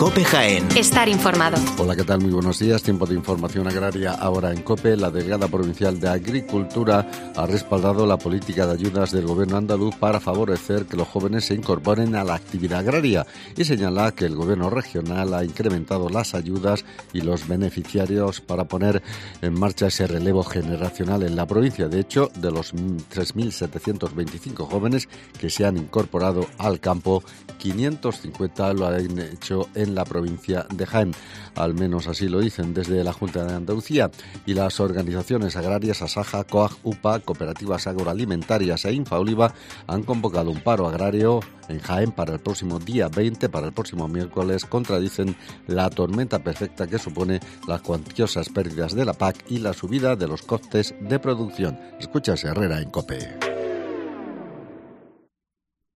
COPE Jaén. Estar informado. Hola, ¿qué tal? Muy buenos días. Tiempo de información agraria ahora en COPE. La delegada provincial de Agricultura ha respaldado la política de ayudas del gobierno andaluz para favorecer que los jóvenes se incorporen a la actividad agraria y señala que el gobierno regional ha incrementado las ayudas y los beneficiarios para poner en marcha ese relevo generacional en la provincia. De hecho, de los 3.725 jóvenes que se han incorporado al campo, 550 lo han hecho en la provincia de Jaén. Al menos así lo dicen desde la Junta de Andalucía, y las organizaciones agrarias Asaja, COAG, UPA, Cooperativas Agroalimentarias e Infaoliva han convocado un paro agrario en Jaén para el próximo día 20, para el próximo miércoles. Contradicen la tormenta perfecta que supone las cuantiosas pérdidas de la PAC y la subida de los costes de producción. Escucha Herrera en COPE.